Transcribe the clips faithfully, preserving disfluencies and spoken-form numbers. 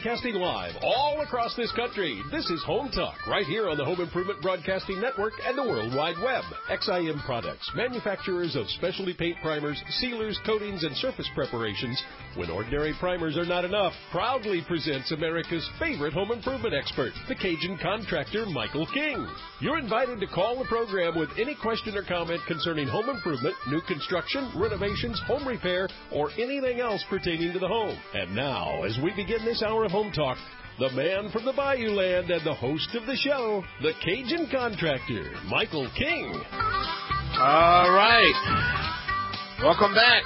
Broadcasting live all across this country. This is Home Talk, right here on the Home Improvement Broadcasting Network and the World Wide Web. X I M Products, manufacturers of specialty paint primers, sealers, coatings, and surface preparations. When ordinary primers are not enough, proudly presents America's favorite home improvement expert, the Cajun contractor, Michael King. You're invited to call the program with any question or comment concerning home improvement, new construction, renovations, home repair, or anything else pertaining to the home. And now, as we begin this hour of Home Talk, the man from the Bayou Land and the host of the show, the Cajun contractor, Michael King. All right. Welcome back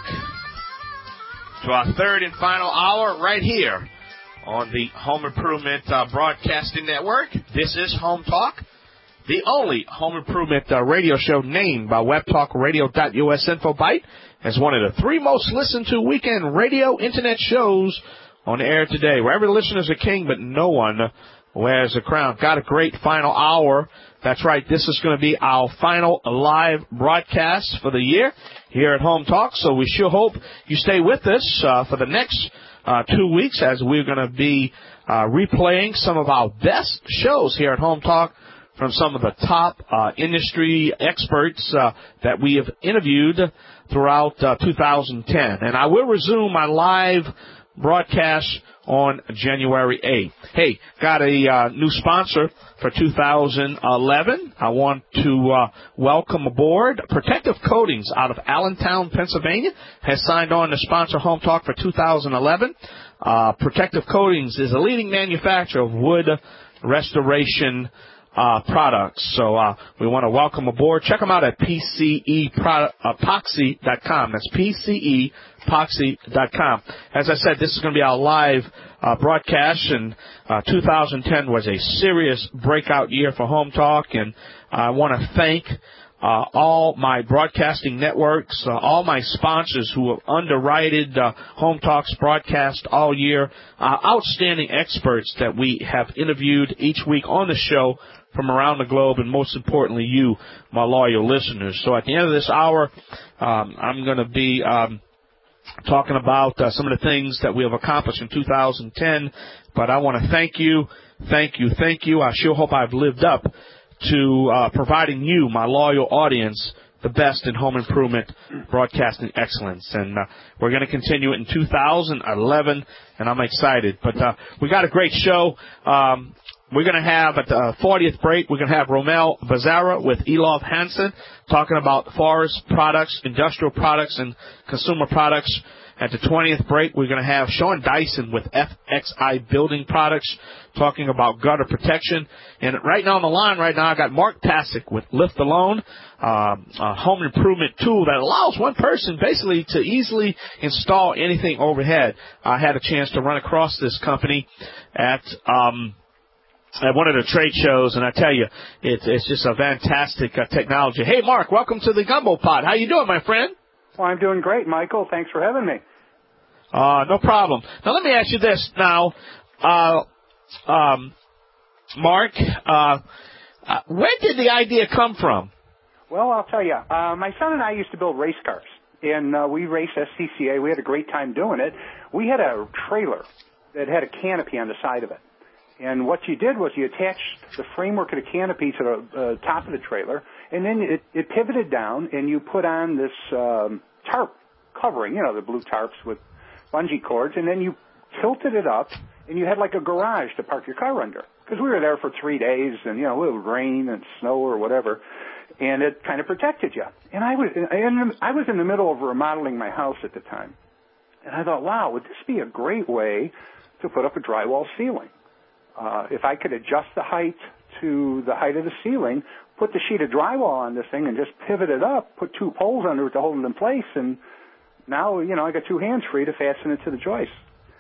to our third and final hour right here on the Home Improvement uh, Broadcasting Network. This is Home Talk, the only home improvement uh, radio show named by web talk radio dot U S InfoBite as one of the three most listened to weekend radio internet shows on the air today, where every listener is a king, but no one wears a crown. Got a great final hour. That's right. This is going to be our final live broadcast for the year here at Home Talk. So we sure hope you stay with us uh, for the next uh, two weeks as we're going to be uh, replaying some of our best shows here at Home Talk from some of the top uh, industry experts uh, that we have interviewed throughout uh, two thousand ten. And I will resume my live broadcast on January eighth. Hey, got a uh, new sponsor for two thousand eleven. I want to uh, welcome aboard Protective Coatings out of Allentown, Pennsylvania, has signed on to sponsor Home Talk for two thousand eleven. Uh, Protective Coatings is a leading manufacturer of wood restoration Uh, products. So uh, we want to welcome aboard. Check them out at P C E epoxy dot com. That's P C E epoxy dot com. As I said, this is going to be our live uh, broadcast, and uh, two thousand ten was a serious breakout year for Home Talk, and I want to thank uh, all my broadcasting networks, uh, all my sponsors who have underwritten uh, Home Talk's broadcast all year, uh, outstanding experts that we have interviewed each week on the show from around the globe, and most importantly, you, my loyal listeners. So at the end of this hour, um, I'm going to be um, talking about uh, some of the things that we have accomplished in two thousand ten, but I want to thank you, thank you, thank you. I sure hope I've lived up to uh, providing you, my loyal audience, the best in home improvement broadcasting excellence. And uh, we're going to continue it in two thousand eleven, and I'm excited. But uh, we got a great show. Um, We're going to have, at the fortieth break, we're going to have Romel Bazara with Elof Hansen talking about forest products, industrial products, and consumer products. At the twentieth break, we're going to have Sean Dyson with F X I Building Products talking about gutter protection. And right now on the line right now, I got Mark Pasick with Lift Alone, um, a home improvement tool that allows one person basically to easily install anything overhead. I had a chance to run across this company at um at one of the trade shows, and I tell you, it's, it's just a fantastic uh, technology. Hey, Mark, welcome to the Gumbo Pot. How you doing, my friend? Well, I'm doing great, Michael. Thanks for having me. Uh, no problem. Now, let me ask you this now. Uh, um, Mark, uh, uh, where did the idea come from? Well, I'll tell you. Uh, my son and I used to build race cars, and uh, we raced S C C A. We had a great time doing it. We had a trailer that had a canopy on the side of it. And what you did was you attached the framework of the canopy to the uh, top of the trailer, and then it, it pivoted down, and you put on this um, tarp covering, you know, the blue tarps with bungee cords, and then you tilted it up, and you had like a garage to park your car under. Because we were there for three days, and, you know, it would rain and snow or whatever, and it kind of protected you. And I was, and I was in the middle of remodeling my house at the time, and I thought, wow, would this be a great way to put up a drywall ceiling? Uh, if I could adjust the height to the height of the ceiling, put the sheet of drywall on this thing and just pivot it up, put two poles under it to hold it in place, and now, you know, I got two hands free to fasten it to the joist.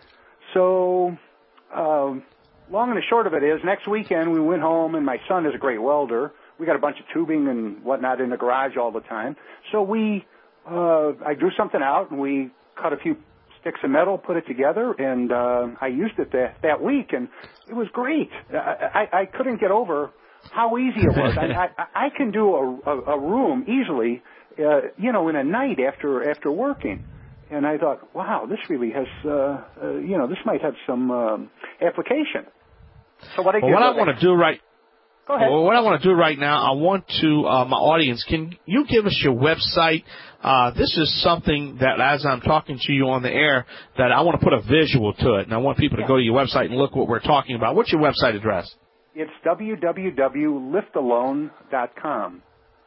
So, uh, long and the short of it is, next weekend we went home, and my son is a great welder. We got a bunch of tubing and whatnot in the garage all the time. So we, uh, I drew something out, and we cut a few sticks of metal, put it together, and uh, I used it that, that week, and it was great. I, I, I couldn't get over how easy it was. I, I, I can do a, a, a room easily, uh, you know, in a night after after working. And I thought, wow, this really has, uh, uh, you know, this might have some um, application. So what I well, did what I was want to do right. Go ahead. Well, what I want to do right now, I want to, uh, my audience, can you give us your website? Uh, this is something that as I'm talking to you on the air, that I want to put a visual to it, and I want people to Yeah. go to your website and look what we're talking about. What's your website address? It's w w w dot lift alone dot com.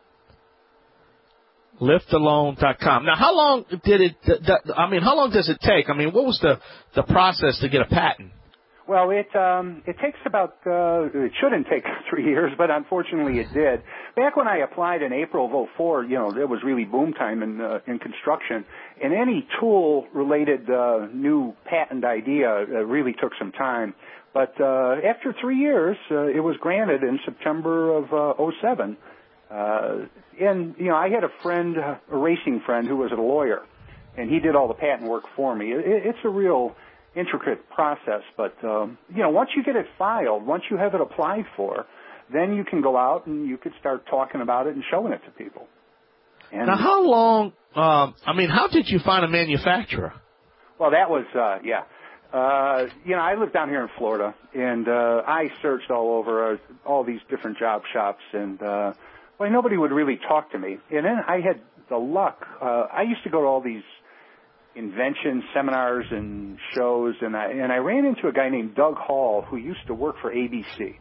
lift alone dot com. Now, how long did it, th- th- I mean, how long does it take? I mean, what was the, the process to get a patent? Well, it um, it takes about uh, it shouldn't take three years, but unfortunately it did. Back when I applied in April of oh four, you know, it was really boom time in uh, in construction, and any tool related uh, new patent idea uh, really took some time. But uh, after three years, uh, it was granted in September of uh, oh seven. Uh, and you know, I had a friend, a racing friend, who was a lawyer, and he did all the patent work for me. It, it's a real intricate process, but um, you know, once you get it filed, once you have it applied for, then you can go out and you could start talking about it and showing it to people. And now, how long? Um, I mean, how did you find a manufacturer? Well, that was uh, yeah. Uh, you know, I live down here in Florida, and uh, I searched all over uh, all these different job shops, and uh, well, nobody would really talk to me. And then I had the luck. Uh, I used to go to all these invention seminars and shows, and I and I ran into a guy named Doug Hall who used to work for A B C,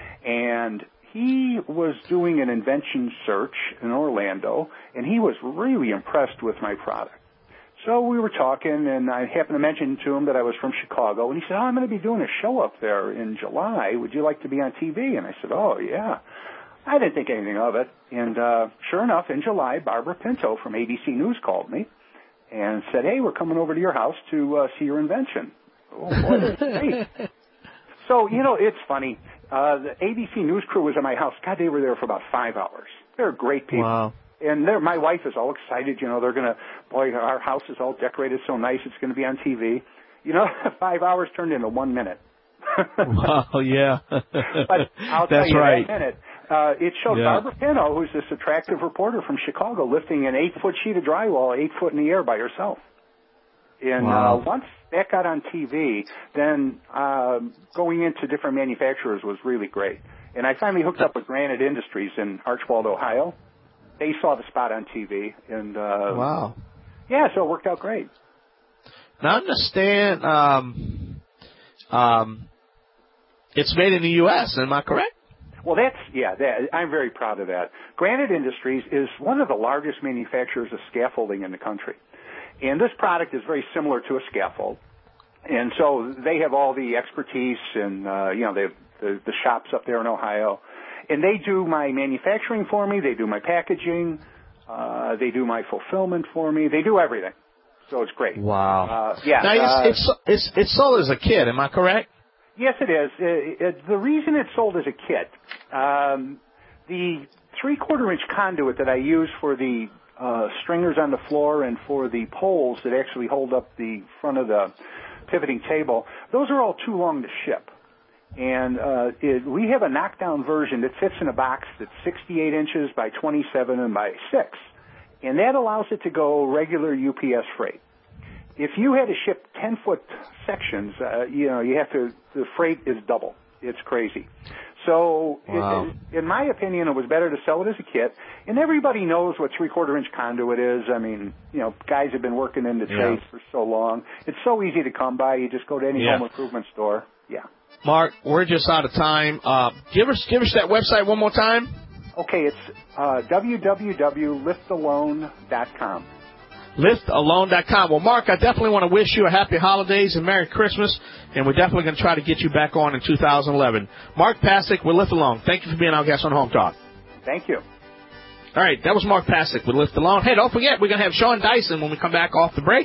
and he was doing an invention search in Orlando, and he was really impressed with my product. So we were talking, and I happened to mention to him that I was from Chicago, and he said, "Oh, I'm going to be doing a show up there in July. Would you like to be on T V?" And I said, "Oh, yeah." I didn't think anything of it, and uh, sure enough, in July, Barbara Pinto from A B C News called me and said, "Hey, we're coming over to your house to uh, see your invention." Oh, boy, that's great. So, you know, it's funny. Uh, the A B C News crew was at my house. God, they were there for about five hours. They're great people. Wow. And they're, my wife is all excited. You know, they're going to, boy, our house is all decorated so nice. It's going to be on T V. You know, five hours turned into one minute. Wow, yeah. But I'll tell That's you, right. that minute, uh, it showed Yeah. Barbara Pinto, who's this attractive reporter from Chicago, lifting an eight-foot sheet of drywall eight foot in the air by herself. And Wow. uh, once that got on T V, then uh, going into different manufacturers was really great. And I finally hooked up with Granite Industries in Archbald, Ohio. They saw the spot on T V, and uh, Wow. yeah, so it worked out great. Now, I understand um, um, it's made in the U S, am I correct? Well, that's, yeah, that, I'm very proud of that. Granite Industries is one of the largest manufacturers of scaffolding in the country. And this product is very similar to a scaffold. And so they have all the expertise and, uh, you know, they have the, the shops up there in Ohio. And they do my manufacturing for me. They do my packaging. Uh, they do my fulfillment for me. They do everything. So it's great. Wow. Uh, yeah. Now, uh, it's, it's, it's, it's sold as a kit, am I correct? Yes, it is. It, it, the reason it's sold as a kit, um, the three-quarter inch conduit that I use for the uh, stringers on the floor and for the poles that actually hold up the front of the pivoting table, those are all too long to ship. And uh, it, we have a knockdown version that fits in a box that's sixty-eight inches by twenty-seven and by six. And that allows it to go regular U P S freight. If you had to ship ten-foot sections, uh, you know, you have to, the freight is double. It's crazy. So, Wow. it, in my opinion, it was better to sell it as a kit. And everybody knows what three-quarter inch conduit is. I mean, you know, guys have been working in the Yeah. trades for so long. It's so easy to come by. You just go to any Yeah. home improvement store. Yeah. Mark, we're just out of time. Uh, give us give us that website one more time. Okay, it's uh, w w w dot lift alone dot com. lift alone dot com. Well, Mark, I definitely want to wish you a happy holidays and Merry Christmas, and we're definitely going to try to get you back on in two thousand eleven. Mark Pasick with Lift Alone. Thank you for being our guest on Home Talk. Thank you. All right, that was Mark Pasick with Lift Alone. Hey, don't forget, we're going to have Sean Dyson when we come back off the break.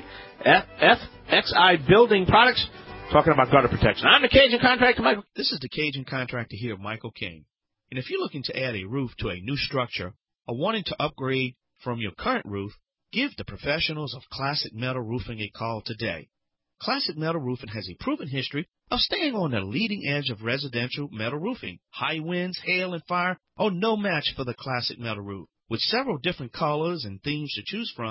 F X I Building Products, talking about gutter protection. I'm the Cajun Contractor, Michael. This is the Cajun Contractor here, Michael King. And if you're looking to add a roof to a new structure or wanting to upgrade from your current roof, give the professionals of Classic Metal Roofing a call today. Classic Metal Roofing has a proven history of staying on the leading edge of residential metal roofing. High winds, hail, and fire are no match for the Classic Metal Roof. With several different colors and themes to choose from,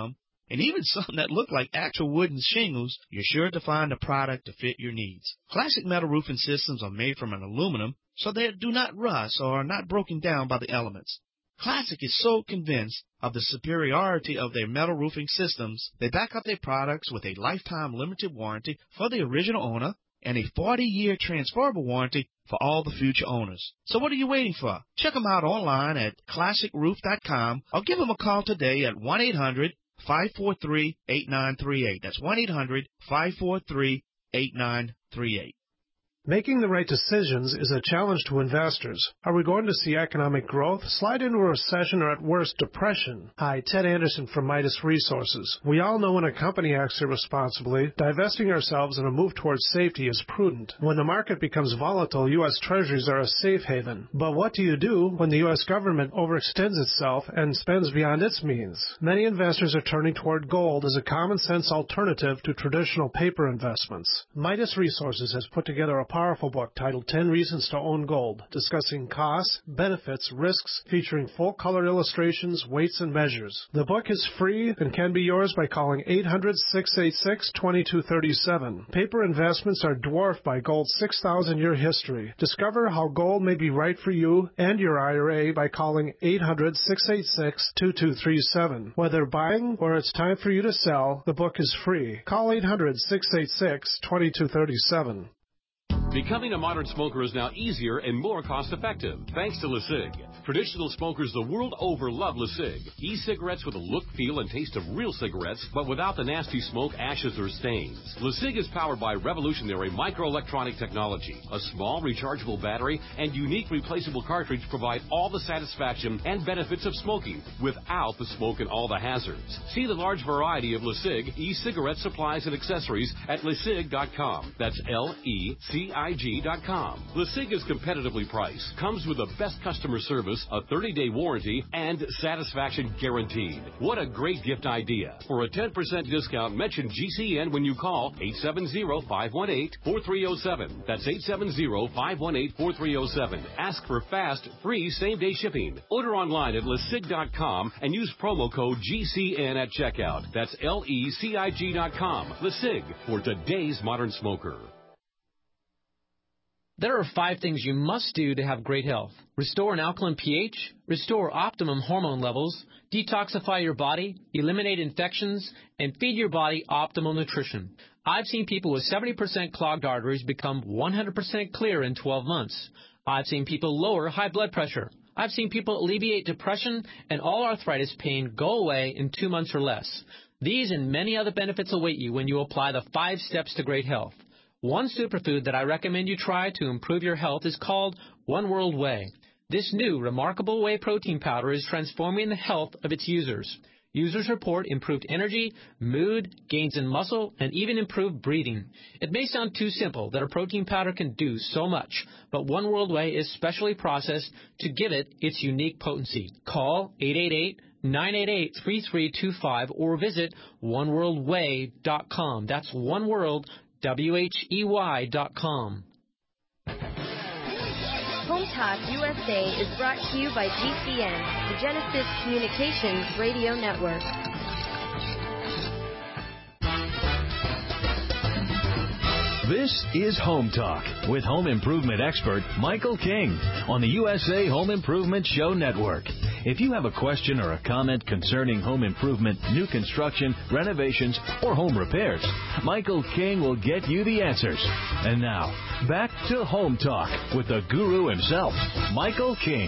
and even some that look like actual wooden shingles, you're sure to find a product to fit your needs. Classic Metal Roofing systems are made from an aluminum, so they do not rust or are not broken down by the elements. Classic is so convinced of the superiority of their metal roofing systems, they back up their products with a lifetime limited warranty for the original owner and a forty-year transferable warranty for all the future owners. So what are you waiting for? Check them out online at classic roof dot com or give them a call today at one eight hundred five four three eight nine three eight. That's one eight hundred five four three eight nine three eight. Making the right decisions is a challenge to investors. Are we going to see economic growth, slide into a recession, or at worst, depression? Hi, Ted Anderson from Midas Resources. We all know when a company acts irresponsibly, divesting ourselves in a move towards safety is prudent. When the market becomes volatile, U S Treasuries are a safe haven. But what do you do when the U S government overextends itself and spends beyond its means? Many investors are turning toward gold as a common-sense alternative to traditional paper investments. Midas Resources has put together a powerful book titled ten Reasons to Own Gold, discussing costs, benefits, risks, featuring full-color illustrations, weights, and measures. The book is free and can be yours by calling eight hundred, six eight six, two two three seven. Paper investments are dwarfed by gold's six thousand year history. Discover how gold may be right for you and your I R A by calling eight hundred, six eight six, two two three seven. Whether buying or it's time for you to sell, the book is free. Call eight hundred, six eight six, two two three seven. Becoming a modern smoker is now easier and more cost-effective, thanks to LeSig. Traditional smokers the world over love LeSig. E-cigarettes with a look, feel, and taste of real cigarettes, but without the nasty smoke, ashes, or stains. LeSig is powered by revolutionary microelectronic technology. A small rechargeable battery and unique replaceable cartridge provide all the satisfaction and benefits of smoking without the smoke and all the hazards. See the large variety of LeSig e-cigarette supplies and accessories at lesig dot com. That's L E C I G dot com. LeSig is competitively priced, comes with the best customer service, a thirty day warranty, and satisfaction guaranteed. What a great gift idea. For a ten percent discount, mention G C N when you call eight seven zero, five one eight, four three zero seven. That's eight seven zero, five one eight, four three zero seven. Ask for fast, free same-day shipping. Order online at lesig dot com and use promo code G C N at checkout. That's L E C I G dot com. LeSig, for today's modern smoker. There are five things you must do to have great health. Restore an alkaline pH, restore optimum hormone levels, detoxify your body, eliminate infections, and feed your body optimal nutrition. I've seen people with seventy percent clogged arteries become one hundred percent clear in twelve months. I've seen people lower high blood pressure. I've seen people alleviate depression and all arthritis pain go away in two months or less. These and many other benefits await you when you apply the five steps to great health. One superfood that I recommend you try to improve your health is called One World Whey. This new remarkable whey protein powder is transforming the health of its users. Users report improved energy, mood, gains in muscle, and even improved breathing. It may sound too simple that a protein powder can do so much, but One World Whey is specially processed to give it its unique potency. Call eight eight eight, nine eight eight, three three two five or visit one world whey dot com. That's One World, W H E Y dot com. Home Talk U S A is brought to you by G C N, the Genesis Communications Radio Network. This is Home Talk with home improvement expert Michael King on the U S A Home Improvement Show Network. If you have a question or a comment concerning home improvement, new construction, renovations, or home repairs, Michael King will get you the answers. And now, back to Home Talk with the guru himself, Michael King.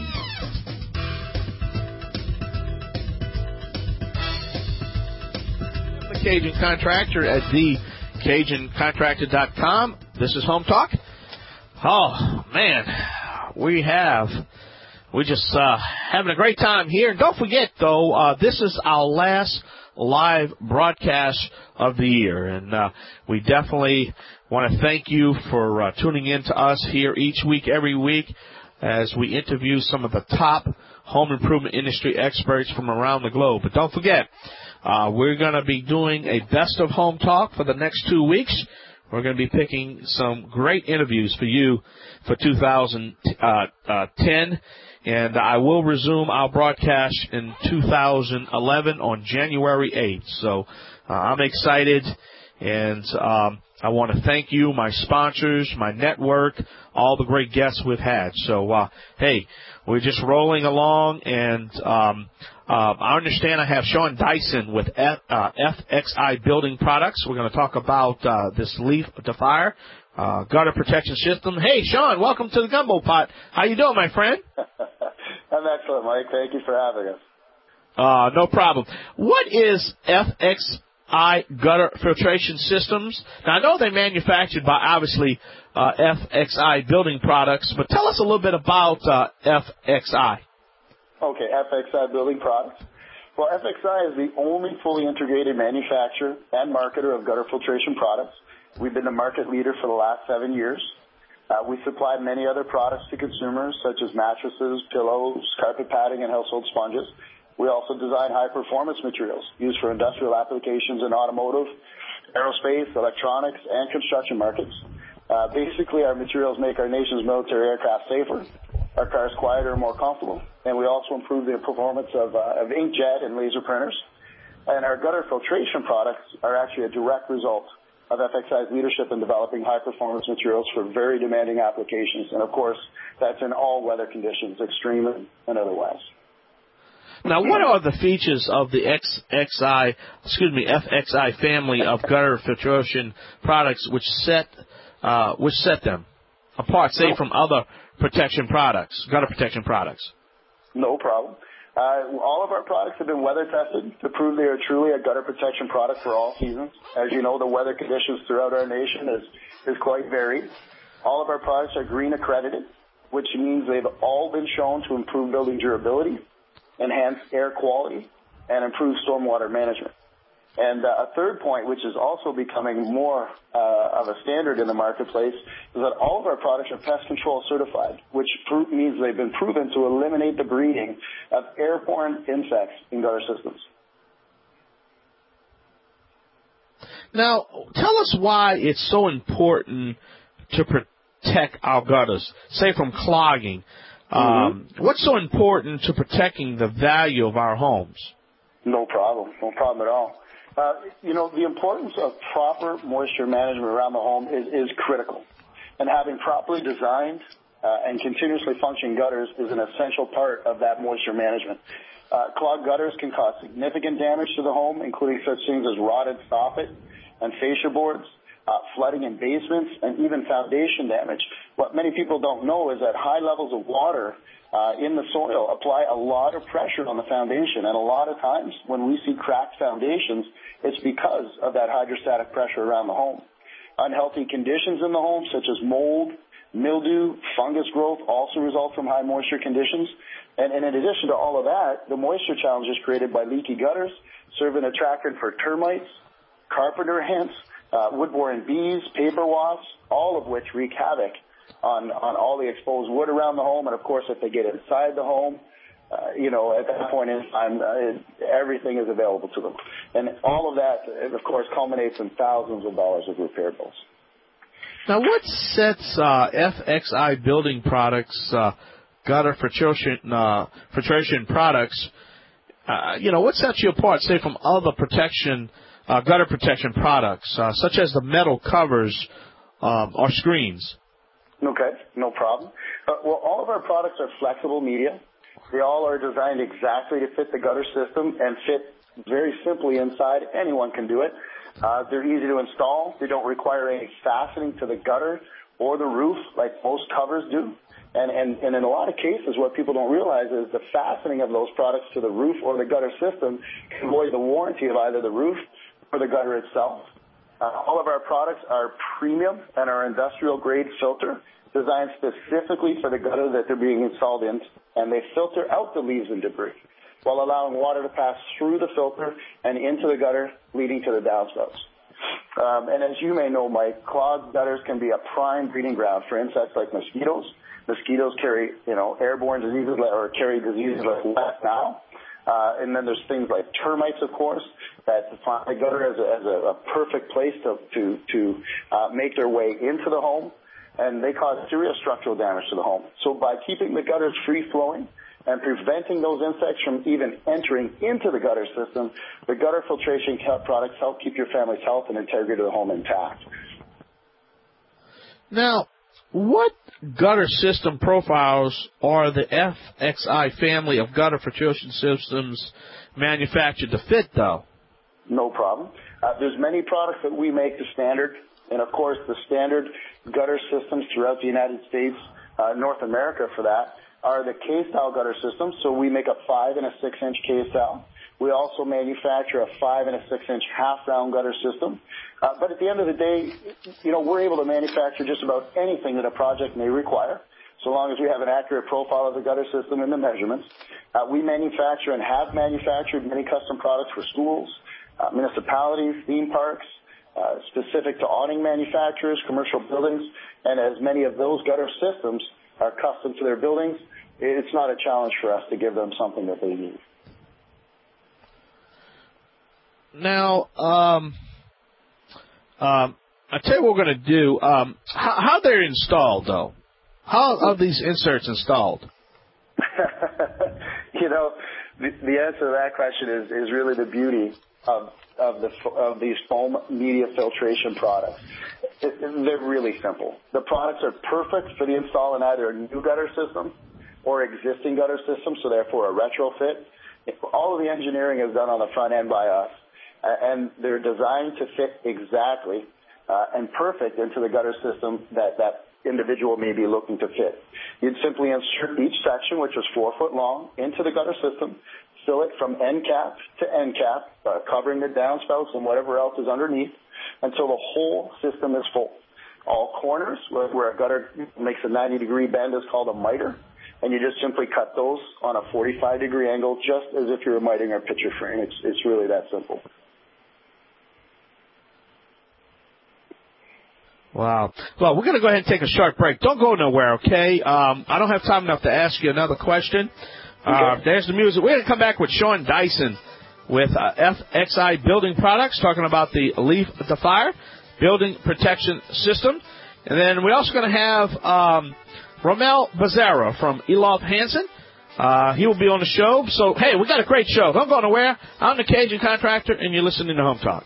The Cajun Contractor at the Cajun Contractor dot com. This is Home Talk. Oh, man, we have... We're just uh, having a great time here. And don't forget, though, uh, this is our last live broadcast of the year. And uh, we definitely want to thank you for uh, tuning in to us here each week, every week, as we interview some of the top home improvement industry experts from around the globe. But don't forget, uh, we're going to be doing a Best of Home Talk for the next two weeks. We're going to be picking some great interviews for you for two thousand ten, and I will resume our broadcast in two thousand eleven on January eighth. So uh, I'm excited, and um, I want to thank you, my sponsors, my network, all the great guests we've had. So, uh, hey, we're just rolling along, and um, uh, I understand I have Sean Dyson with F, uh, F X I Building Products. We're going to talk about uh, this leaf defier, uh, gutter protection system. Hey, Sean, welcome to the Gumbo Pot. How you doing, my friend? I'm excellent, Mike. Thank you for having us. Uh, no problem. What is F X I gutter filtration systems? Now, I know they're manufactured by, obviously, uh, F X I Building Products, but tell us a little bit about uh, F X I. Okay, F X I Building Products. Well, F X I is the only fully integrated manufacturer and marketer of gutter filtration products. We've been the market leader for the last seven years. Uh, we supply many other products to consumers, such as mattresses, pillows, carpet padding, and household sponges. We also design high-performance materials used for industrial applications in automotive, aerospace, electronics, and construction markets. Uh, basically, our materials make our nation's military aircraft safer, our cars quieter and more comfortable, and we also improve the performance of, uh, of inkjet and laser printers. And our gutter filtration products are actually a direct result of F X I's leadership in developing high-performance materials for very demanding applications. And, of course, that's in all weather conditions, extreme and otherwise. Now, what are the features of the X X I, excuse me, F X I family of gutter filtration products which set uh, which set them apart, say, from other protection products, gutter protection products? No problem. Uh, all of our products have been weather tested to prove they are truly a gutter protection product for all seasons. As you know, the weather conditions throughout our nation is, is quite varied. All of our products are green accredited, which means they've all been shown to improve building durability, enhance air quality, and improve stormwater management. And uh, a third point, which is also becoming more uh, of a standard in the marketplace, is that all of our products are pest control certified, which pro- means they've been proven to eliminate the breeding of airborne insects in gutter systems. Now, tell us why it's so important to protect our gutters, say from clogging. Um, mm-hmm. What's so important to protecting the value of our homes? No problem. No problem at all. Uh, you know, the importance of proper moisture management around the home is, is critical. And having properly designed uh, and continuously functioning gutters is an essential part of that moisture management. Uh, clogged gutters can cause significant damage to the home, including such things as rotted soffit and fascia boards, Uh, flooding in basements, and even foundation damage. What many people don't know is that high levels of water uh, in the soil apply a lot of pressure on the foundation, and a lot of times when we see cracked foundations, it's because of that hydrostatic pressure around the home. Unhealthy conditions in the home, such as mold, mildew, fungus growth, also result from high moisture conditions. And, and in addition to all of that, the moisture challenges created by leaky gutters serve an attractant for termites, carpenter ants, Uh, wood-borne bees, paper wasps, all of which wreak havoc on, on all the exposed wood around the home. And, of course, if they get inside the home, uh, you know, at that point in time, uh, it, everything is available to them. And all of that, of course, culminates in thousands of dollars of repair bills. Now, what sets uh, F X I Building Products, uh, gutter filtration, uh, filtration products, uh, you know, what sets you apart, say, from other protection Uh, gutter protection products, uh, such as the metal covers um, or screens? Okay, no problem. Uh, well, all of our products are flexible media. They all are designed exactly to fit the gutter system and fit very simply inside. Anyone can do it. Uh, they're easy to install. They don't require any fastening to the gutter or the roof like most covers do. And, and, and in a lot of cases, what people don't realize is the fastening of those products to the roof or the gutter system can void the warranty of either the roof or the gutter itself. Uh, all of our products are premium and are industrial-grade filter designed specifically for the gutter that they're being installed in, and they filter out the leaves and debris while allowing water to pass through the filter and into the gutter, leading to the downspouts. Um, and as you may know, Mike, clogged gutters can be a prime breeding ground for insects like mosquitoes. Mosquitoes carry, you know, airborne diseases or carry diseases like West Nile. Uh, and then there's things like termites, of course, that find the gutter as a, as a, a perfect place to, to, to uh, make their way into the home, and they cause serious structural damage to the home. So by keeping the gutters free-flowing and preventing those insects from even entering into the gutter system, the gutter filtration products help keep your family's health and integrity of the home intact. Now, what gutter system profiles are the F X I family of gutter filtration systems manufactured to fit, though? No problem. Uh, there's many products that we make to standard, and of course the standard gutter systems throughout the United States, uh, North America for that, are the K-style gutter systems. So we make a five and a six inch K-style. We also manufacture a five and a six inch half-round gutter system. Uh, but at the end of the day, you know, we're able to manufacture just about anything that a project may require, so long as we have an accurate profile of the gutter system and the measurements. Uh, we manufacture and have manufactured many custom products for schools, uh, municipalities, theme parks, uh, specific to awning manufacturers, commercial buildings, and as many of those gutter systems are custom to their buildings, it's not a challenge for us to give them something that they need. Now, um, um, I tell you what we're going to do. Um, how, how they're installed, though? How are these inserts installed? You know, the, the answer to that question is, is really the beauty of of the of these foam media filtration products. It, they're really simple. The products are perfect for the install in either a new gutter system or existing gutter system, so therefore a retrofit. All of the engineering is done on the front end by us, and they're designed to fit exactly uh, and perfect into the gutter system that that individual may be looking to fit. You'd simply insert each section, which is four foot long, into the gutter system, fill it from end cap to end cap, uh, covering the downspouts and whatever else is underneath, until the whole system is full. All corners, where, where a gutter makes a ninety degree bend, is called a miter, and you just simply cut those on a forty-five degree angle, just as if you were miting a picture frame. It's, it's really that simple. Wow. Well, we're going to go ahead and take a short break. Don't go nowhere, okay? Um, I don't have time enough to ask you another question. Uh, there's the music. We're going to come back with Sean Dyson with uh, F X I Building Products, talking about the Leaf Defier Building Protection System. And then we're also going to have um, Romel Bazara from Elof Hansen. Uh, he will be on the show. So, hey, we got a great show. Don't go nowhere. I'm the Cajun Contractor, and you're listening to Home Talk.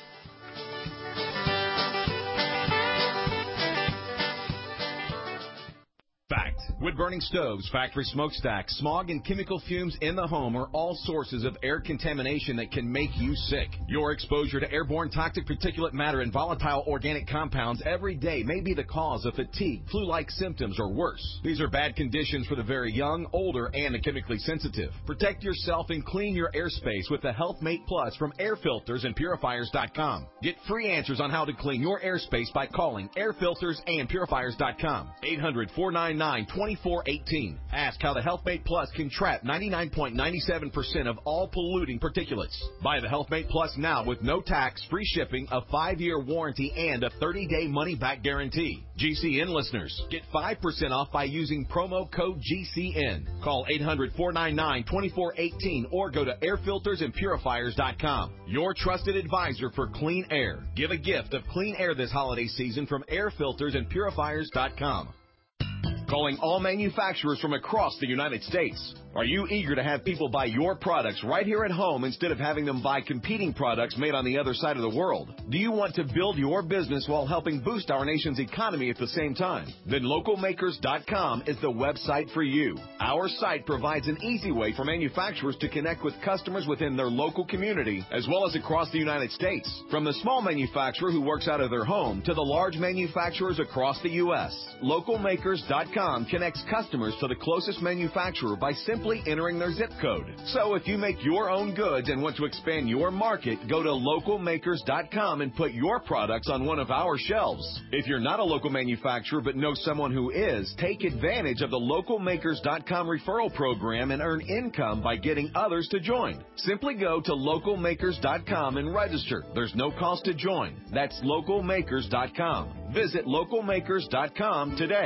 Wood-burning stoves, factory smokestacks, smog and chemical fumes in the home are all sources of air contamination that can make you sick. Your exposure to airborne toxic particulate matter and volatile organic compounds every day may be the cause of fatigue, flu-like symptoms, or worse. These are bad conditions for the very young, older, and the chemically sensitive. Protect yourself and clean your airspace with the HealthMate Plus from air filters and purifiers dot com. Get free answers on how to clean your airspace by calling air filters and purifiers dot com. eight hundred, four nine nine, two four one eight. Ask how the HealthMate Plus can trap ninety-nine point nine seven percent of all polluting particulates. Buy the HealthMate Plus now with no tax, free shipping, a five-year warranty, and a thirty-day money-back guarantee. G C N listeners, get five percent off by using promo code G C N. Call eight hundred, four nine nine, two four one eight or go to air filters and purifiers dot com. Your trusted advisor for clean air. Give a gift of clean air this holiday season from air filters and purifiers dot com. Calling all manufacturers from across the United States. Are you eager to have people buy your products right here at home instead of having them buy competing products made on the other side of the world? Do you want to build your business while helping boost our nation's economy at the same time? Then local makers dot com is the website for you. Our site provides an easy way for manufacturers to connect with customers within their local community as well as across the United States. From the small manufacturer who works out of their home to the large manufacturers across the U S, local makers dot com connects customers to the closest manufacturer by simply entering their zip code. So if you make your own goods and want to expand your market, go to local makers dot com and put your products on one of our shelves. If you're not a local manufacturer but know someone who is, take advantage of the local makers dot com referral program and earn income by getting others to join. Simply go to local makers dot com and register. There's no cost to join. That's local makers dot com. Visit local makers dot com today.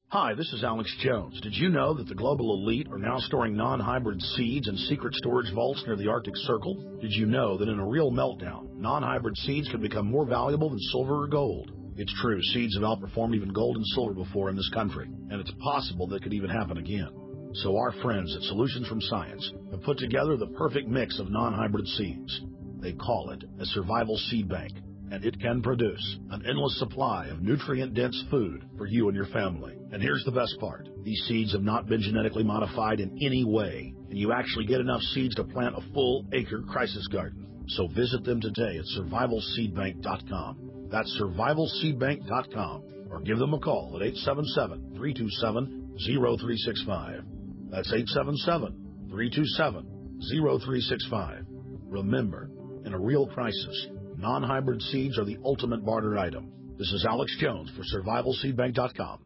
Hi, this is Alex Jones. Did you know that the global elite are now storing non-hybrid seeds in secret storage vaults near the Arctic Circle? Did you know that in a real meltdown, non-hybrid seeds can become more valuable than silver or gold? It's true, seeds have outperformed even gold and silver before in this country, and it's possible that could even happen again. So our friends at Solutions from Science have put together the perfect mix of non-hybrid seeds. They call it a survival seed bank, and it can produce an endless supply of nutrient-dense food for you and your family. And here's the best part. These seeds have not been genetically modified in any way, and you actually get enough seeds to plant a full acre crisis garden. So visit them today at survival seed bank dot com. That's survival seed bank dot com, or give them a call at eight seven seven, three two seven, zero three six five. That's eight seven seven, three two seven, zero three six five. Remember, in a real crisis, non-hybrid seeds are the ultimate barter item. This is Alex Jones for survival seed bank dot com.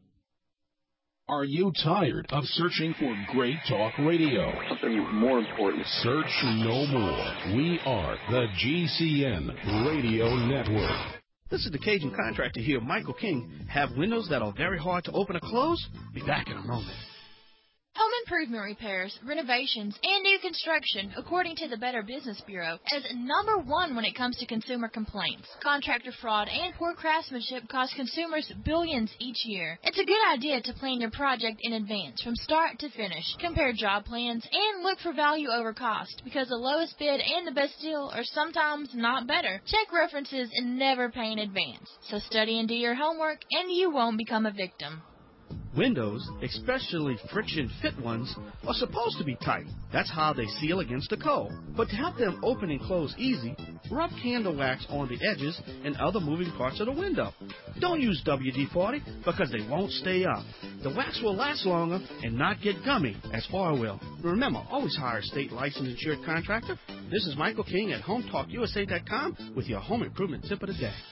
Are you tired of searching for great talk radio? Something more important. Search no more. We are the G C N Radio Network. This is the Cajun Contractor here, Michael King. Have windows that are very hard to open or close? Be back in a moment. Home improvement repairs, renovations, and new construction, according to the Better Business Bureau, is number one when it comes to consumer complaints. Contractor fraud and poor craftsmanship cost consumers billions each year. It's a good idea to plan your project in advance, from start to finish. Compare job plans and look for value over cost, because the lowest bid and the best deal are sometimes not better. Check references and never pay in advance. So study and do your homework, and you won't become a victim. Windows, especially friction-fit ones, are supposed to be tight. That's how they seal against the cold. But to help them open and close easy, rub candle wax on the edges and other moving parts of the window. Don't use W D forty because they won't stay up. The wax will last longer and not get gummy, as oil will. Remember, always hire a state licensed insured contractor. This is Michael King at home talk U S A dot com with your home improvement tip of the day.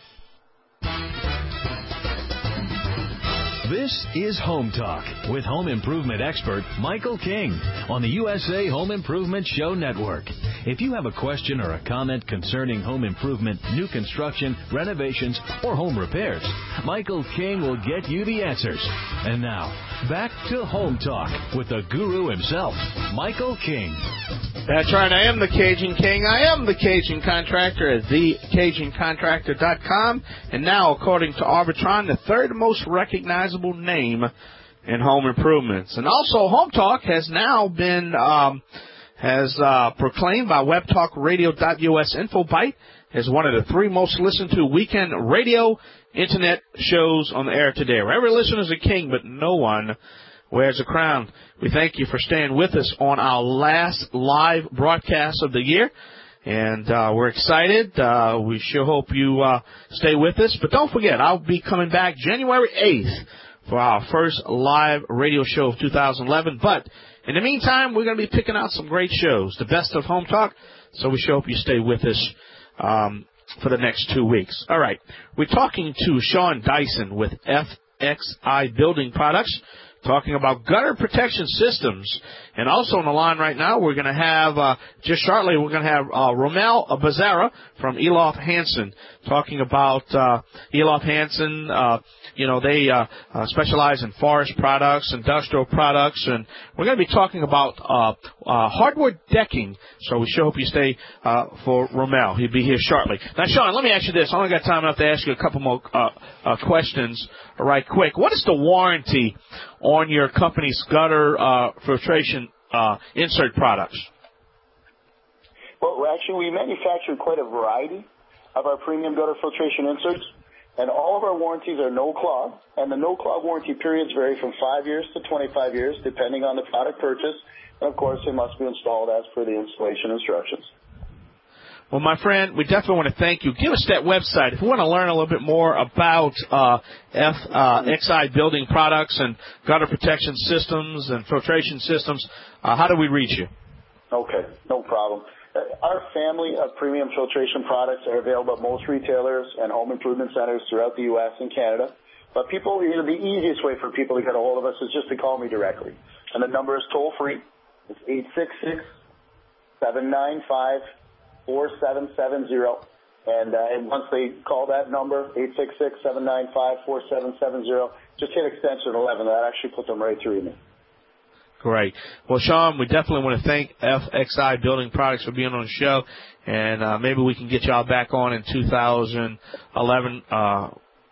This is Home Talk with home improvement expert Michael King on the U S A Home Improvement Show Network. If you have a question or a comment concerning home improvement, new construction, renovations, or home repairs, Michael King will get you the answers. And now, back to Home Talk with the guru himself, Michael King. That's right. I am the Cajun King. I am the Cajun Contractor at the Cajun Contractor dot com. And now, according to Arbitron, the third most recognizable name in home improvements. And also, Home Talk has now been um, has uh, proclaimed by web talk radio dot U S InfoBite as one of the three most listened to weekend radio internet shows on the air today. Where every listener is a king, but no one wears a crown. We thank you for staying with us on our last live broadcast of the year. And uh, we're excited. Uh, we sure hope you uh, stay with us. But don't forget, I'll be coming back January eighth for our first live radio show of two thousand eleven. But in the meantime, we're going to be picking out some great shows, the best of Home Talk. So we sure hope you stay with us um, for the next two weeks. All right. We're talking to Sean Dyson with F X I Building Products, talking about gutter protection systems. And also on the line right now, we're going to have, uh, just shortly, we're going to have uh, Romel Becerra from Elof Hansen talking about uh, Elof Hansen. Uh, you know, they uh, uh, specialize in forest products, industrial products, and we're going to be talking about uh, uh, hardwood decking. So we sure hope you stay uh, for Romel. He'll be here shortly. Now, Sean, let me ask you this. I only got time enough to ask you a couple more uh, uh, questions right quick. What is the warranty on your company's gutter uh, filtration uh, insert products? Well, actually, we manufacture quite a variety of our premium gutter filtration inserts, and all of our warranties are no-clog, and the no-clog warranty periods vary from five years to twenty-five years, depending on the product purchase, and, of course, they must be installed as per the installation instructions. Well, my friend, we definitely want to thank you. Give us that website. If we want to learn a little bit more about uh, F, uh, X I Building Products and gutter protection systems and filtration systems, uh, how do we reach you? Okay, no problem. Our family of premium filtration products are available at most retailers and home improvement centers throughout the U S and Canada. But people, you know, the easiest way for people to get a hold of us is just to call me directly. And the number is toll-free. It's eight six six, seven nine five, four seven seven zero. And, uh, and once they call that number, eight six six, seven nine five, four seven seven zero, just hit extension eleven. That actually put them right through me. Great. Well, Sean, we definitely want to thank F X I Building Products for being on the show, and uh, maybe we can get y'all back on in two thousand eleven, uh,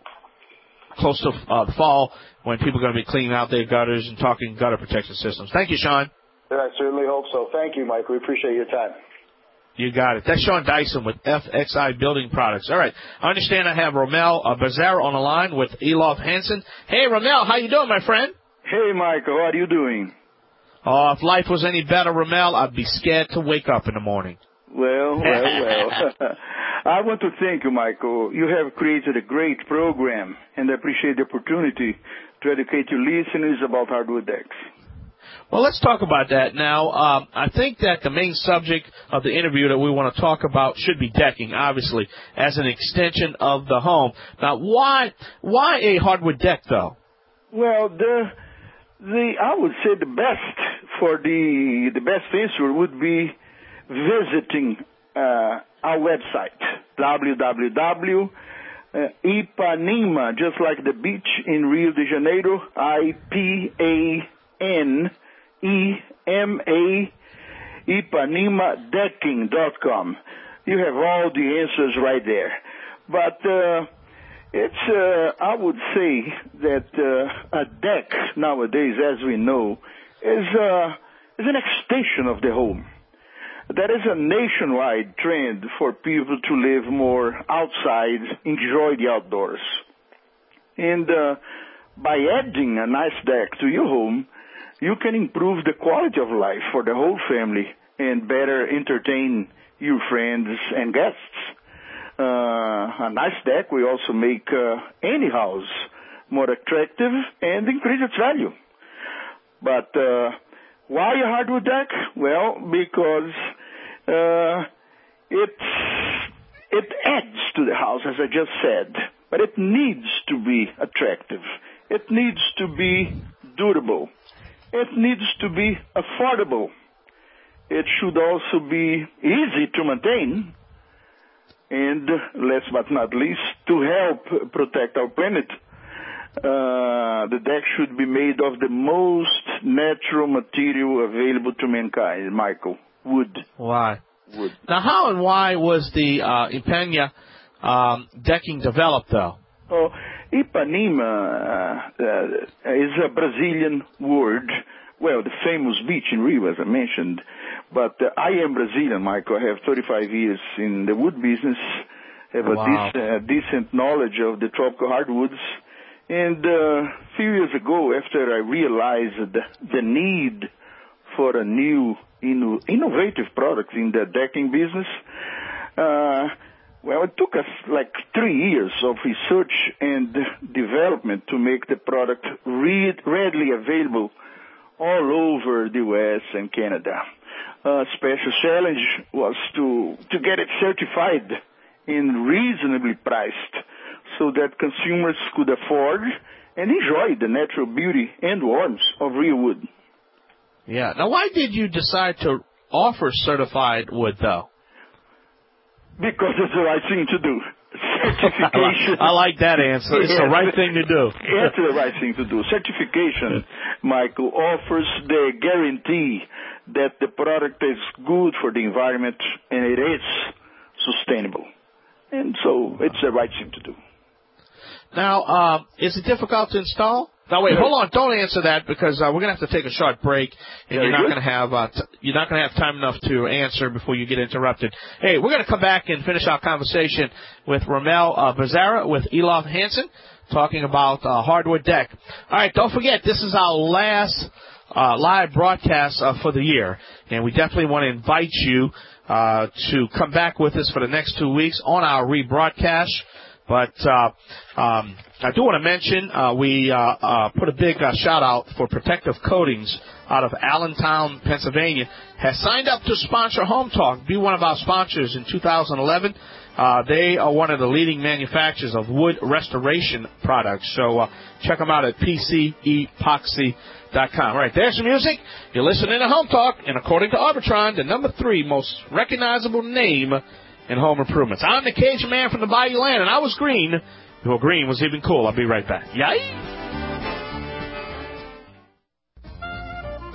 close to uh, fall, when people are going to be cleaning out their gutters and talking gutter protection systems. Thank you, Sean. Yeah, I certainly hope so. Thank you, Mike. We appreciate your time. You got it. That's Sean Dyson with F X I Building Products. All right. I understand I have Romel uh, Becerra on the line with Elof Hansen. Hey, Romel, how you doing, my friend? Hey, Michael. How are you doing? Oh, if life was any better, Romel, I'd be scared to wake up in the morning. Well, well, well. I want to thank you, Michael. You have created a great program, and I appreciate the opportunity to educate your listeners about hardwood decks. Well, let's talk about that now. Um, I think that the main subject of the interview that we want to talk about should be decking, obviously, as an extension of the home. Now, why why a hardwood deck, though? Well, the the I would say the best for the the best answer would be visiting uh, our website, w w w dot Ipanema, just like the beach in Rio de Janeiro, I P A N E M A, Ipanema Decking dot com. You have all the answers right there. But uh, it's, uh, I would say that uh, a deck nowadays, as we know, is, uh, is an extension of the home. There is a nationwide trend for people to live more outside, enjoy the outdoors. And uh, by adding a nice deck to your home, you can improve the quality of life for the whole family and better entertain your friends and guests. Uh, a nice deck will also make uh, any house more attractive and increase its value. But uh, why a hardwood deck? Well, because uh, it's, it adds to the house, as I just said, but it needs to be attractive. It needs to be durable. It needs to be affordable. It should also be easy to maintain. And last but not least, to help protect our planet, uh, the deck should be made of the most natural material available to mankind, Michael. Wood. Why? Wood. Now, how and why was the uh, Ipanema um, decking developed, though? Oh, Ipanema uh, is a Brazilian word. Well, the famous beach in Rio, as I mentioned. But uh, I am Brazilian, Michael. I have thirty-five years in the wood business, have a Wow. dec- uh, decent knowledge of the tropical hardwoods. And uh, a few years ago, after I realized the, the need for a new, inno- innovative product in the decking business, uh, well, it took us like three years of research and development to make the product re- readily available all over the U S and Canada. A special challenge was to, to get it certified and reasonably priced so that consumers could afford and enjoy the natural beauty and warmth of real wood. Yeah. Now, why did you decide to offer certified wood, though? Because it's the right thing to do. Certification. I like that answer. It's the right thing to do. It's the right thing to do. Certification, Michael, offers the guarantee that the product is good for the environment and it is sustainable. And so it's the right thing to do. Now, uh, is it difficult to install? Now, wait, hold on. Don't answer that because uh, we're going to have to take a short break, and Very you're not good. going to have uh, t- you're not going to have time enough to answer before you get interrupted. Hey, we're going to come back and finish our conversation with Romel uh, Becerra with Elof Hansen, talking about uh, hardwood deck. All right, don't forget this is our last uh, live broadcast uh, for the year, and we definitely want to invite you uh, to come back with us for the next two weeks on our rebroadcast. But uh, um, I do want to mention uh, we uh, uh, put a big uh, shout out for Protective Coatings out of Allentown, Pennsylvania, has signed up to sponsor Home Talk, be one of our sponsors in two thousand eleven. Uh, they are one of the leading manufacturers of wood restoration products. So uh, check them out at P C epoxy dot com. All right, there's some music. You're listening to Home Talk, and according to Arbitron, the number three most recognizable name in home improvements. I'm the Cajun Man from the Bayou Land, and I was green before green was even cool. I'll be right back. Yay!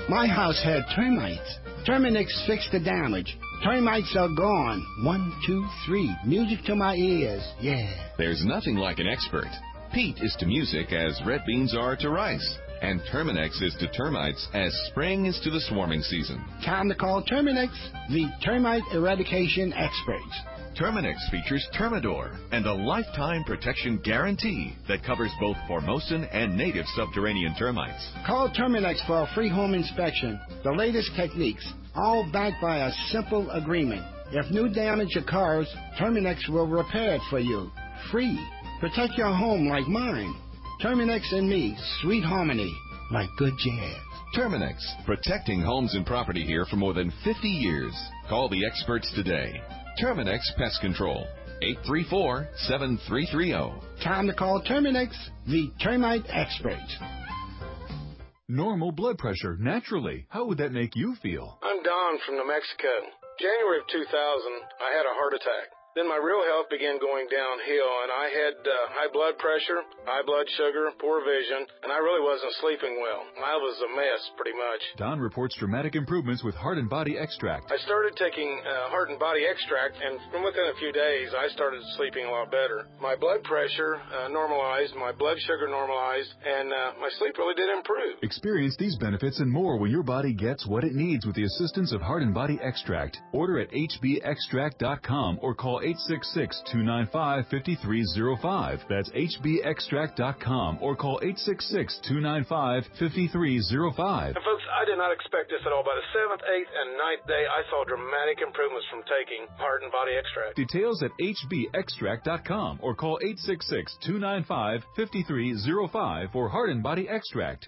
My house had termites. Terminix fixed the damage. Termites are gone. One, two, three. Music to my ears. Yeah. There's nothing like an expert. Peat is to music as red beans are to rice. And Terminix is to termites as spring is to the swarming season. Time to call Terminix, the termite eradication experts. Terminix features Termidor and a lifetime protection guarantee that covers both Formosan and native subterranean termites. Call Terminix for a free home inspection. The latest techniques, all backed by a simple agreement. If new damage occurs, Terminix will repair it for you. Free. Protect your home like mine. Terminix and me, sweet harmony, like good jazz. Terminix, protecting homes and property here for more than fifty years. Call the experts today. Terminix Pest Control, eight three four, seven three three zero. Time to call Terminix, the termite experts. Normal blood pressure, naturally. How would that make you feel? I'm Don from New Mexico. January of two thousand, I had a heart attack. Then my real health began going downhill, and I had uh, high blood pressure, high blood sugar, poor vision, and I really wasn't sleeping well. I was a mess, pretty much. Don reports dramatic improvements with Heart and Body Extract. I started taking uh, Heart and Body Extract, and from within a few days, I started sleeping a lot better. My blood pressure uh, normalized, my blood sugar normalized, and uh, my sleep really did improve. Experience these benefits and more when your body gets what it needs with the assistance of Heart and Body Extract. Order at H B extract dot com or call eight six six, two nine five, five three zero five. That's H B extract dot com or call eight six six, two nine five, five three zero five. And folks, I did not expect this at all. By the seventh, eighth, and ninth day, I saw dramatic improvements from taking Heart and Body Extract. Details at H B extract dot com or call eight six six, two nine five, five three zero five for Heart and Body Extract.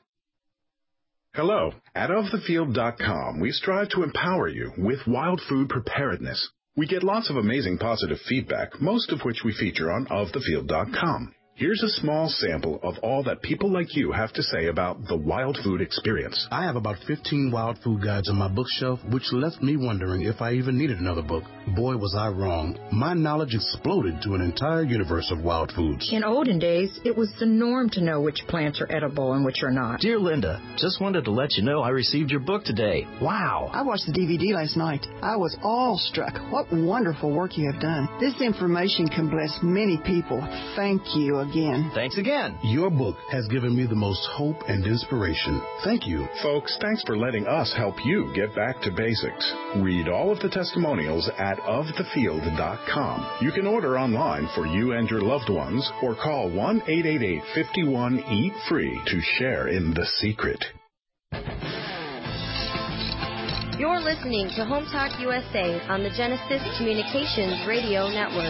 Hello. At of the field dot com, we strive to empower you with wild food preparedness. We get lots of amazing positive feedback, most of which we feature on of the field dot com. Here's a small sample of all that people like you have to say about the wild food experience. I have about fifteen wild food guides on my bookshelf, which left me wondering if I even needed another book. Boy, was I wrong. My knowledge exploded to an entire universe of wild foods. In olden days, it was the norm to know which plants are edible and which are not. Dear Linda, just wanted to let you know I received your book today. Wow. I watched the D V D last night. I was awestruck. What wonderful work you have done. This information can bless many people. Thank you again. Thanks again. Your book has given me the most hope and inspiration. Thank you. Folks, thanks for letting us help you get back to basics. Read all of the testimonials at of the field dot com. You can order online for you and your loved ones or call one eight eight eight, five one, eat free to share in the secret. You're listening to Home Talk U S A on the Genesis Communications Radio Network.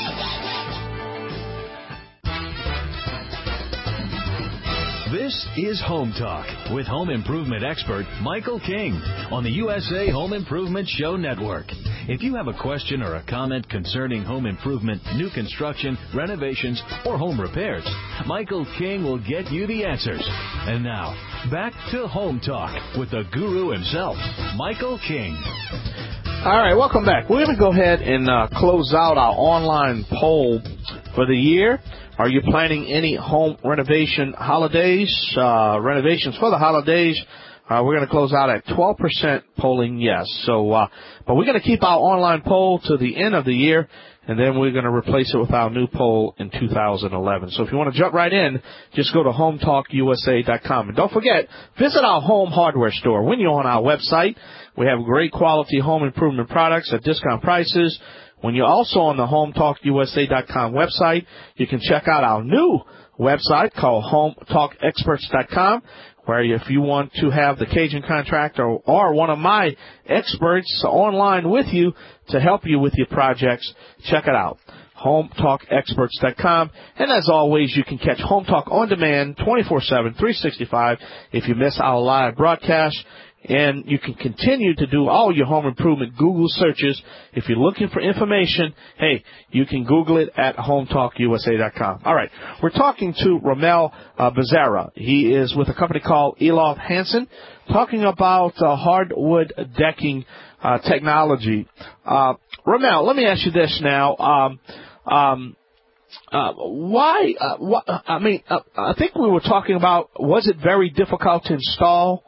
This is Home Talk with home improvement expert Michael King on the U S A Home Improvement Show Network. If you have a question or a comment concerning home improvement, new construction, renovations, or home repairs, Michael King will get you the answers. And now, back to Home Talk with the guru himself, Michael King. All right, welcome back. We're going to go ahead and uh, close out our online poll for the year. Are you planning any home renovation holidays, uh, renovations for the holidays? Uh, we're going to close out at twelve percent polling yes. So, uh, but we're going to keep our online poll to the end of the year, and then we're going to replace it with our new poll in two thousand eleven. So if you want to jump right in, just go to home talk U S A dot com. And don't forget, visit our home hardware store. When you're on our website, we have great quality home improvement products at discount prices. When you're also on the home talk U S A dot com website, you can check out our new website called home talk experts dot com, where if you want to have the Cajun contractor or one of my experts online with you to help you with your projects, check it out, home talk experts dot com. And as always, you can catch Home Talk on demand twenty-four seven, three sixty-five if you miss our live broadcast. And you can continue to do all your home improvement Google searches. If you're looking for information, hey, you can Google it at home talk U S A dot com. All right, we're talking to Ramel uh, Becerra. He is with a company called Elof Hansen, talking about uh, hardwood decking uh, technology. Uh, Ramel, let me ask you this now. Um, um, uh, why, uh, wh- I mean, uh, I think we were talking about, was it very difficult to install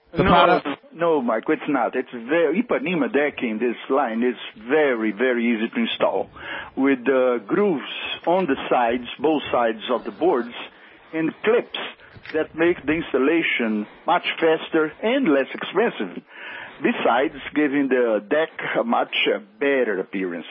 The no, product? No, Mike, it's not. It's very, Ipanema decking, this line, is very, very easy to install with uh, grooves on the sides, both sides of the boards, and clips that make the installation much faster and less expensive, besides giving the deck a much uh, better appearance.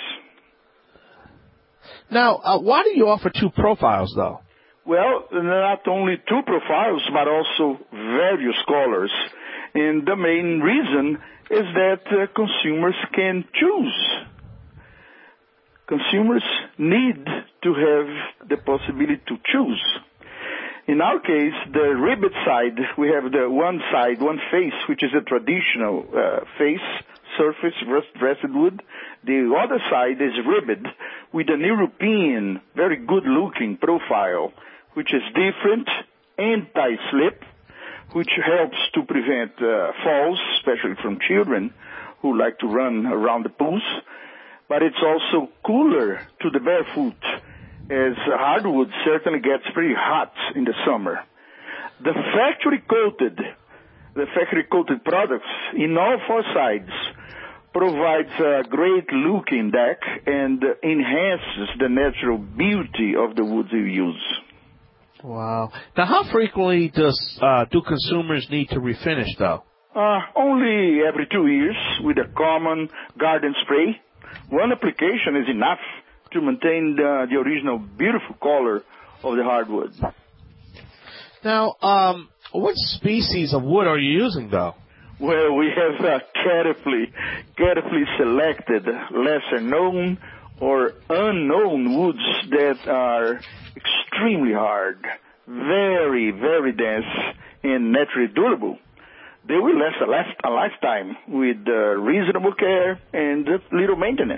Now, uh, why do you offer two profiles, though? Well, not only two profiles, but also various colors. And the main reason is that uh, consumers can choose. Consumers need to have the possibility to choose. In our case, the ribbed side, we have the one side, one face, which is a traditional uh, face surface, dressed wood. The other side is ribbed with an European, very good-looking profile, which is different, anti-slip, which helps to prevent uh, falls, especially from children who like to run around the pools. But it's also cooler to the barefoot, as hardwood certainly gets pretty hot in the summer. The factory-coated, the factory-coated products in all four sides provides a great-looking deck and enhances the natural beauty of the woods you use. Wow. Now, how frequently does uh, do consumers need to refinish, though? Uh, only every two years with a common garden spray. One application is enough to maintain the, the original beautiful color of the hardwood. Now, um, what species of wood are you using, though? Well, we have uh, carefully, carefully selected lesser known or unknown woods that are extremely hard, very, very dense, and naturally durable. They will last a, last, a lifetime with uh, reasonable care and little maintenance.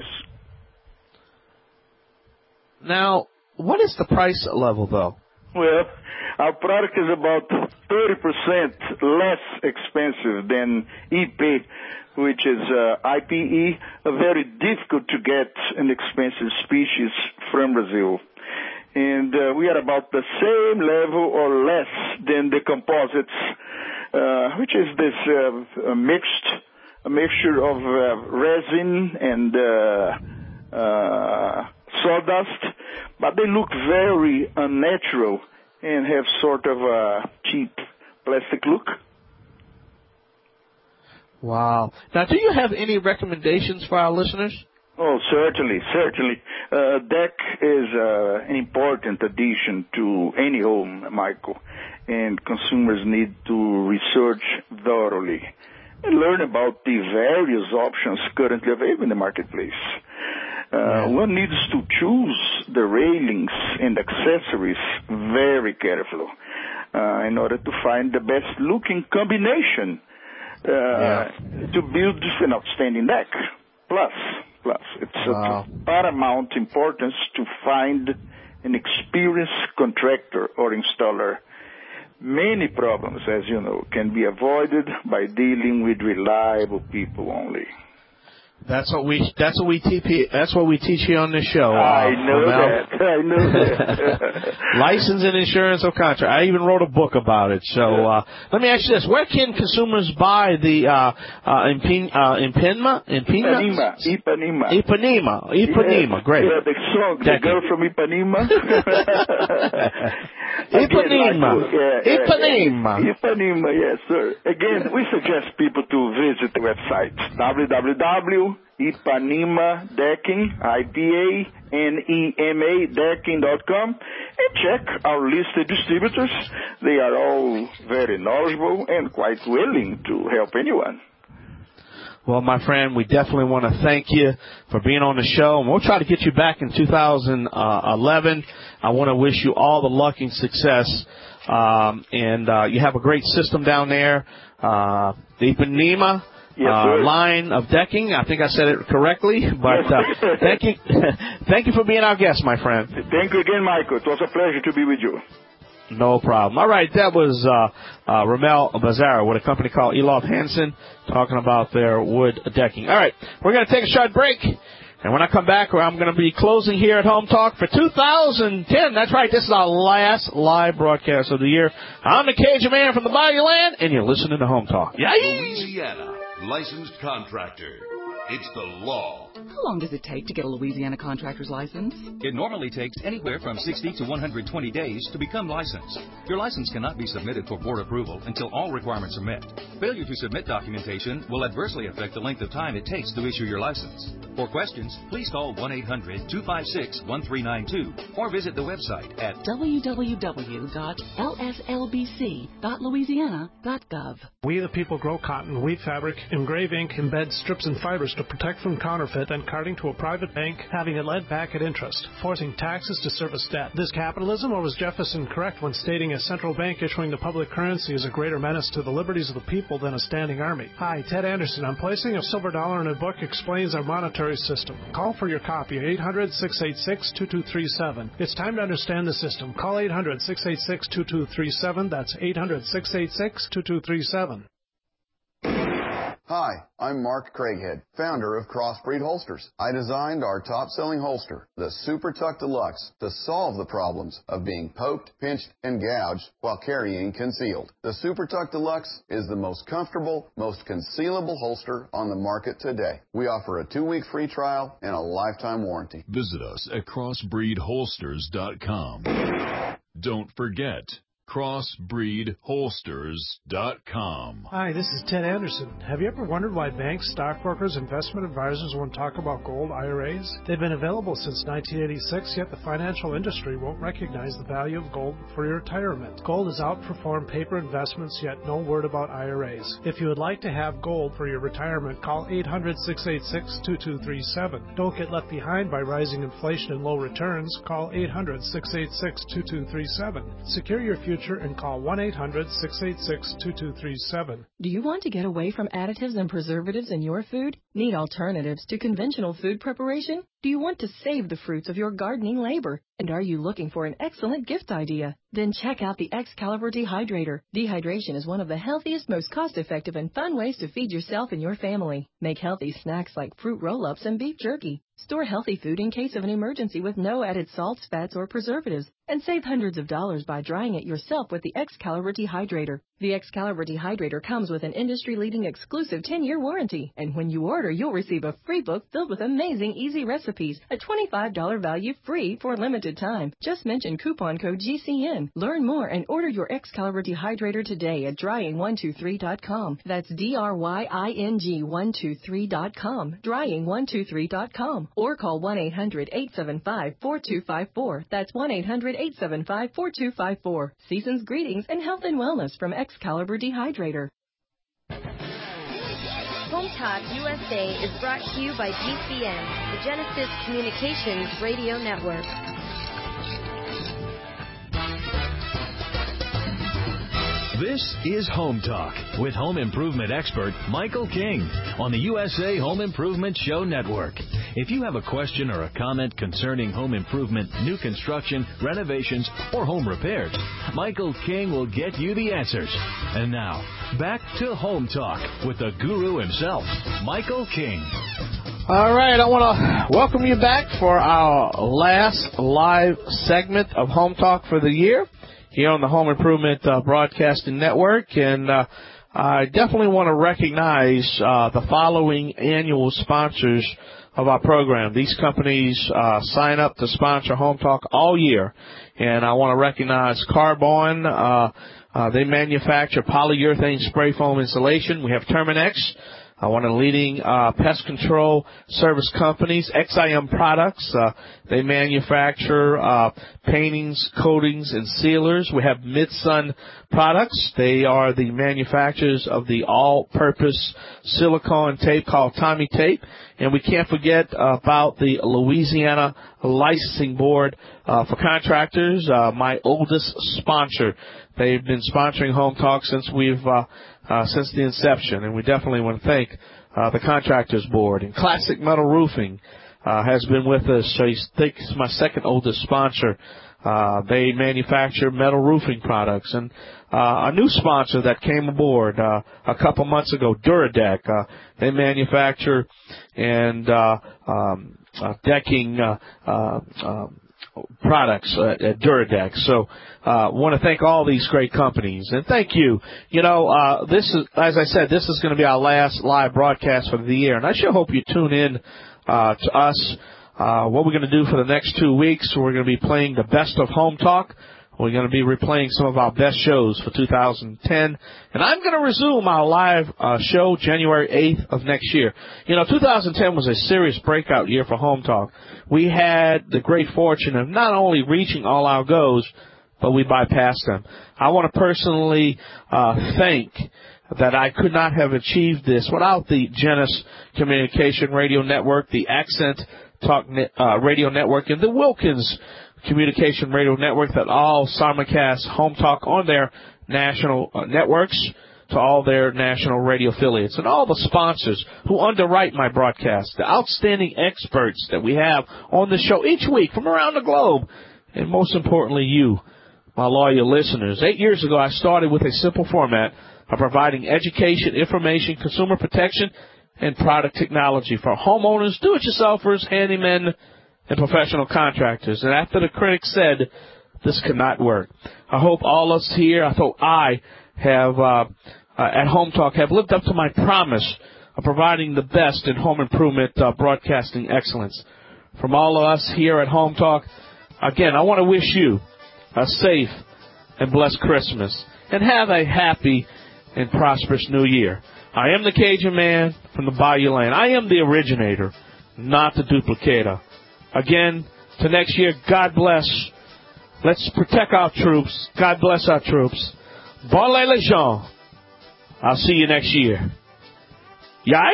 Now, what is the price level, though? Well, our product is about thirty percent less expensive than I P, which is uh, I P E, a very difficult to get and expensive species from Brazil. And uh, we are about the same level or less than the composites, uh, which is this uh, a mixed, a mixture of uh, resin and uh, uh, sawdust, but they look very unnatural and have sort of a cheap plastic look. Wow. Now, do you have any recommendations for our listeners? Oh, certainly, certainly. Uh, deck is uh, an important addition to any home, Michael, and consumers need to research thoroughly and learn about the various options currently available in the marketplace. Uh, yeah. One needs to choose the railings and accessories very carefully uh, in order to find the best looking combination uh, yeah. to build an outstanding deck. Plus, plus, it's wow. of paramount importance to find an experienced contractor or installer. Many problems, as you know, can be avoided by dealing with reliable people only. That's what we. That's what we teach. That's what we teach here on this show. I uh, know that. I know that. License and insurance of contract. I even wrote a book about it. So uh, let me ask you this: where can consumers buy the uh, uh, Impin, uh, Impinma? Ipanema. Ipanema. Ipanema. Ipanema. Yeah, Great. Yeah, the song, the girl from Ipanema. Ipanema. Yeah, Ipanema. Yeah, Ipanema. Yes, sir. Again, we suggest people to visit the website w w w dot Ipanema Decking, I P A N E M A decking dot com, and check our listed distributors. They are all very knowledgeable and quite willing to help anyone. Well, my friend, we definitely want to thank you for being on the show, and we'll try to get you back in two thousand eleven. I want to wish you all the luck and success, um, and uh, you have a great system down there. Uh, the Ipanema Yes, uh, line of decking. I think I said it correctly, but uh, thank you, thank you for being our guest, my friend. Thank you again, Michael. It was a pleasure to be with you. No problem. All right, that was uh, uh, Ramel Bazara with a company called Elof Hansen talking about their wood decking. All right, we're going to take a short break. And when I come back, I'm going to be closing here at Home Talk for two thousand ten. That's right. This is our last live broadcast of the year. I'm the Cajun Man from the Bayou Land, and you're listening to Home Talk. Yay! Louisiana licensed contractor. It's the law. How long does it take to get a Louisiana contractor's license? It normally takes anywhere from sixty to one hundred twenty days to become licensed. Your license cannot be submitted for board approval until all requirements are met. Failure to submit documentation will adversely affect the length of time it takes to issue your license. For questions, please call one eight hundred two five six one three nine two or visit the website at w w w dot l s l b c dot louisiana dot gov. We the people grow cotton, weave fabric, engrave ink, embed strips and fibers to protect from counterfeit and carting to a private bank, having it lent back at interest, forcing taxes to service debt. This capitalism, or was Jefferson correct when stating a central bank issuing the public currency is a greater menace to the liberties of the people than a standing army? Hi, Ted Anderson. I'm placing a silver dollar in a book explains our monetary system. Call for your copy, eight hundred six eight six two two three seven. It's time to understand the system. Call eight hundred six eight six two two three seven. That's eight hundred six eight six two two three seven. Hi, I'm Mark Craighead, founder of Crossbreed Holsters. I designed our top-selling holster, the Super Tuck Deluxe, to solve the problems of being poked, pinched, and gouged while carrying concealed. The Super Tuck Deluxe is the most comfortable, most concealable holster on the market today. We offer a two-week free trial and a lifetime warranty. Visit us at crossbreed holsters dot com. Don't forget, crossbreed holsters dot com. Hi, this is Ted Anderson. Have you ever wondered why banks, stockbrokers, investment advisors won't talk about gold I R As? They've been available since nineteen eighty-six, yet the financial industry won't recognize the value of gold for your retirement. Gold has outperformed paper investments, yet no word about I R As. If you would like to have gold for your retirement, call eight hundred six eight six two two three seven. Don't get left behind by rising inflation and low returns. Call eight hundred six eight six two two three seven. Secure your future and call one eight hundred six eight six two two three seven. Do you want to get away from additives and preservatives in your food? Need alternatives to conventional food preparation? Do you want to save the fruits of your gardening labor? And are you looking for an excellent gift idea? Then check out the Excalibur Dehydrator. Dehydration is one of the healthiest, most cost-effective, and fun ways to feed yourself and your family. Make healthy snacks like fruit roll-ups and beef jerky. Store healthy food in case of an emergency with no added salts, fats, or preservatives. And save hundreds of dollars by drying it yourself with the Excalibur Dehydrator. The Excalibur Dehydrator comes with an industry-leading exclusive ten-year warranty. And when you order, you'll receive a free book filled with amazing easy recipes. A twenty-five dollars value free for a limited time. Just mention coupon code G C N. Learn more and order your Excalibur Dehydrator today at drying one two three dot com. That's D R Y I N G one two three dot com. drying one two three dot com. Or call one eight hundred eight seven five four two five four. That's one eight hundred eight seven five four two five four. Season's greetings and health and wellness from Excalibur Dehydrator. Home Talk U S A is brought to you by G C N, the Genesis Communications Radio Network. This is Home Talk with home improvement expert Michael King on the U S A Home Improvement Show Network. If you have a question or a comment concerning home improvement, new construction, renovations, or home repairs, Michael King will get you the answers. And now, back to Home Talk with the guru himself, Michael King. All right, I want to welcome you back for our last live segment of Home Talk for the year here on the Home Improvement uh, Broadcasting Network. And uh, I definitely want to recognize uh, the following annual sponsors of our program. These companies uh, sign up to sponsor Home Talk all year. And I want to recognize Carbon. Uh, uh, they manufacture polyurethane spray foam insulation. We have Terminex, Uh, one of the leading uh, pest control service companies. X I M Products, uh, they manufacture uh, paintings, coatings, and sealers. We have Midsun Products. They are the manufacturers of the all-purpose silicone tape called Tommy Tape. And we can't forget about the Louisiana Licensing Board uh, for Contractors, uh, my oldest sponsor. They've been sponsoring Home Talk since we've uh, uh, since the inception, and we definitely want to thank uh, the Contractors Board. And Classic Metal Roofing uh, has been with us. So I think it's my second oldest sponsor. Uh, they manufacture metal roofing products. And uh, a new sponsor that came aboard uh, a couple months ago, Duradeck. Uh, they manufacture and uh, um, uh, decking uh, uh, uh, products uh, at Duradex. So I uh, want to thank all these great companies. And thank you. You know, uh, this is, as I said, this is going to be our last live broadcast for the year. And I sure hope you tune in uh, to us. Uh, what we're going to do for the next two weeks, we're going to be playing the best of Home Talk. We're going to be replaying some of our best shows for two thousand ten. And I'm going to resume our live uh, show January eighth of next year. You know, two thousand ten was a serious breakout year for Home Talk. We had the great fortune of not only reaching all our goals, but we bypassed them. I want to personally uh, thank that I could not have achieved this without the Genesis Communication Radio Network, the Accent Talk uh, Radio Network, and the Wilkins Communication Radio Network that all simulcast Home Talk on their national uh, networks to all their national radio affiliates, and all the sponsors who underwrite my broadcast, the outstanding experts that we have on the show each week from around the globe, and most importantly, you, my loyal listeners. Eight years ago, I started with a simple format of providing education, information, consumer protection, and product technology for homeowners, do-it-yourselfers, handymen, and professional contractors. And after the critics said this could not work, I hope all of us here, I hope I have, uh, uh, at Home Talk, have lived up to my promise of providing the best in home improvement uh, broadcasting excellence. From all of us here at Home Talk, again, I want to wish you a safe and blessed Christmas, and have a happy and prosperous New Year. I am the Cajun Man from the Bayou Land. I am the originator, not the duplicator. Again, to next year, God bless. Let's protect our troops. God bless our troops. Bon les gens. I'll see you next year. Yay!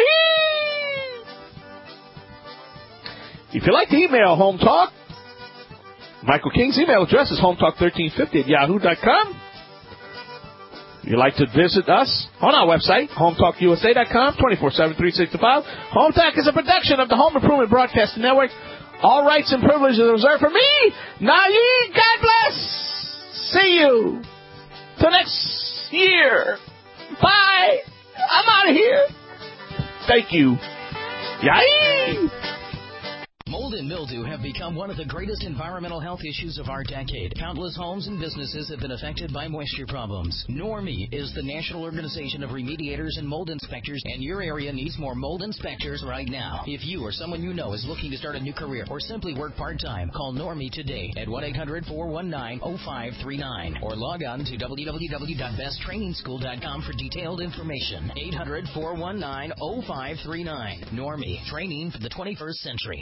If you'd like to email Home Talk, Michael King's email address is hometalk thirteen fifty at yahoo dot com. If you'd like to visit us on our website, home talk u s a dot com, twenty-four seven, three sixty-five. Home Talk is a production of the Home Improvement Broadcasting Network. All rights and privileges are reserved for me. Nayi, God bless. See you till next year. Bye. I'm out of here. Thank you. Yay! Mold and mildew have become one of the greatest environmental health issues of our decade. Countless homes and businesses have been affected by moisture problems. NORMI is the National Organization of Remediators and Mold Inspectors, and your area needs more mold inspectors right now. If you or someone you know is looking to start a new career or simply work part-time, call NORMI today at one eight hundred, four one nine, oh five three nine or log on to w w w dot best training school dot com for detailed information. eight hundred, four one nine, oh five three nine. NORMI, training for the twenty-first century.